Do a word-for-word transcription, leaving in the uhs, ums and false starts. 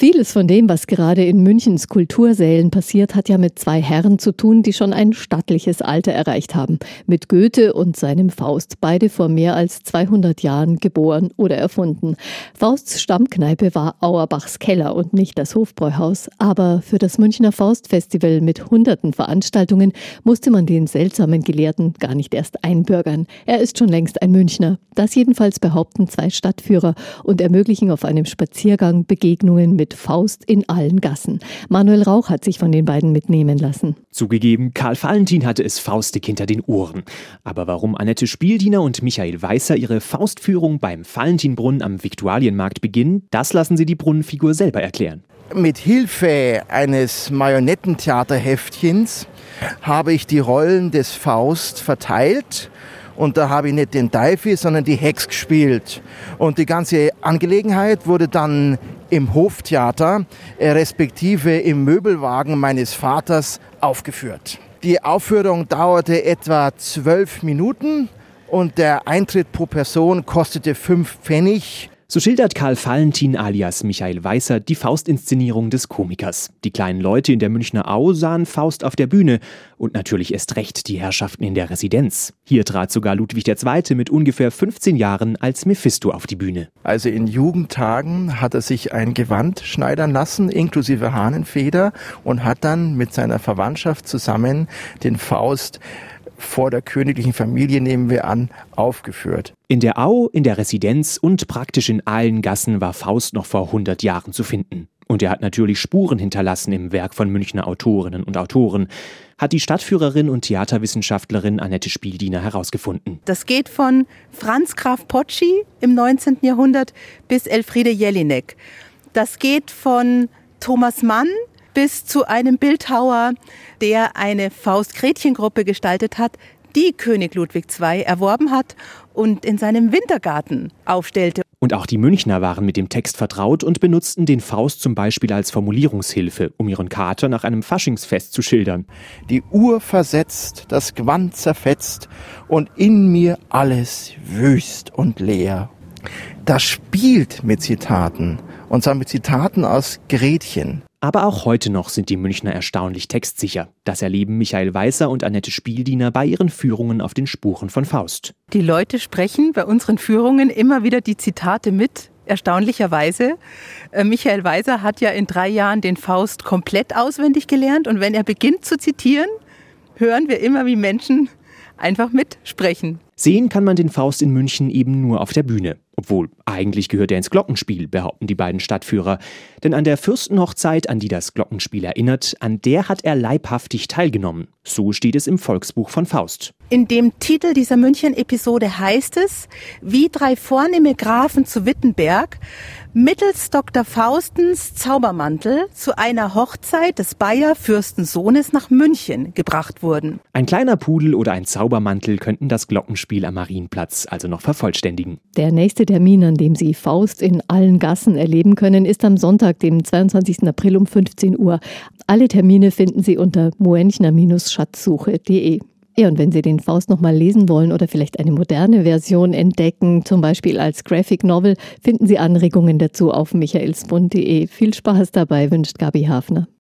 Vieles von dem, was gerade in Münchens Kultursälen passiert, hat ja mit zwei Herren zu tun, die schon ein stattliches Alter erreicht haben. Mit Goethe und seinem Faust, beide vor mehr als zweihundert Jahren geboren oder erfunden. Fausts Stammkneipe war Auerbachs Keller und nicht das Hofbräuhaus. Aber für das Münchner Faustfestival mit hunderten Veranstaltungen musste man den seltsamen Gelehrten gar nicht erst einbürgern. Er ist schon längst ein Münchner. Das jedenfalls behaupten zwei Stadtführer und ermöglichen auf einem Spaziergang Begegnungen mit Faust in allen Gassen. Manuel Rauch hat sich von den beiden mitnehmen lassen. Zugegeben, Karl Valentin hatte es faustig hinter den Ohren. Aber warum Annette Spieldiener und Michael Weißer ihre Faustführung beim Valentinbrunnen am Viktualienmarkt beginnen, das lassen sie die Brunnenfigur selber erklären. Mit Hilfe eines Marionettentheaterheftchens habe ich die Rollen des Faust verteilt. Und da habe ich nicht den Teufel, sondern die Hex gespielt. Und die ganze Angelegenheit wurde dann im Hoftheater, äh, respektive im Möbelwagen meines Vaters, aufgeführt. Die Aufführung dauerte etwa zwölf Minuten und der Eintritt pro Person kostete fünf Pfennig. So schildert Karl Valentin alias Michael Weißer die Faustinszenierung des Komikers. Die kleinen Leute in der Münchner Au sahen Faust auf der Bühne und natürlich erst recht die Herrschaften in der Residenz. Hier trat sogar Ludwig der Zweite mit ungefähr fünfzehn Jahren als Mephisto auf die Bühne. Also in Jugendtagen hat er sich ein Gewand schneidern lassen, inklusive Hahnenfeder, und hat dann mit seiner Verwandtschaft zusammen den Faust vor der königlichen Familie, nehmen wir an, aufgeführt. In der Au, in der Residenz und praktisch in allen Gassen war Faust noch vor hundert Jahren zu finden. Und er hat natürlich Spuren hinterlassen im Werk von Münchner Autorinnen und Autoren, hat die Stadtführerin und Theaterwissenschaftlerin Annette Spieldiener herausgefunden. Das geht von Franz Graf Potschi im neunzehnten Jahrhundert bis Elfriede Jelinek. Das geht von Thomas Mann bis zu einem Bildhauer, der eine Faust-Gretchen-Gruppe gestaltet hat, die König Ludwig der Zweite erworben hat und in seinem Wintergarten aufstellte. Und auch die Münchner waren mit dem Text vertraut und benutzten den Faust zum Beispiel als Formulierungshilfe, um ihren Kater nach einem Faschingsfest zu schildern. Die Uhr versetzt, das Gewand zerfetzt und in mir alles wüst und leer. Das spielt mit Zitaten, und zwar mit Zitaten aus Gretchen. Aber auch heute noch sind die Münchner erstaunlich textsicher. Das erleben Michael Weißer und Annette Spieldiener bei ihren Führungen auf den Spuren von Faust. Die Leute sprechen bei unseren Führungen immer wieder die Zitate mit, erstaunlicherweise. Äh, Michael Weißer hat ja in drei Jahren den Faust komplett auswendig gelernt. Und wenn er beginnt zu zitieren, hören wir immer, wie Menschen einfach mitsprechen. Sehen kann man den Faust in München eben nur auf der Bühne. Obwohl, eigentlich gehört er ins Glockenspiel, behaupten die beiden Stadtführer. Denn an der Fürstenhochzeit, an die das Glockenspiel erinnert, an der hat er leibhaftig teilgenommen. So steht es im Volksbuch von Faust. In dem Titel dieser München-Episode heißt es, wie drei vornehme Grafen zu Wittenberg mittels Doktor Faustens Zaubermantel zu einer Hochzeit des Bayer-Fürstensohnes nach München gebracht wurden. Ein kleiner Pudel oder ein Zaubermantel könnten das Glockenspiel am Marienplatz also noch vervollständigen. Der nächste Termin, an dem Sie Faust in allen Gassen erleben können, ist am Sonntag, dem zweiundzwanzigsten April um fünfzehn Uhr. Alle Termine finden Sie unter moenchner Schatzsuche punkt de. Ja, und wenn Sie den Faust noch mal lesen wollen oder vielleicht eine moderne Version entdecken, zum Beispiel als Graphic Novel, finden Sie Anregungen dazu auf michaelsbund punkt de. Viel Spaß dabei, wünscht Gabi Hafner.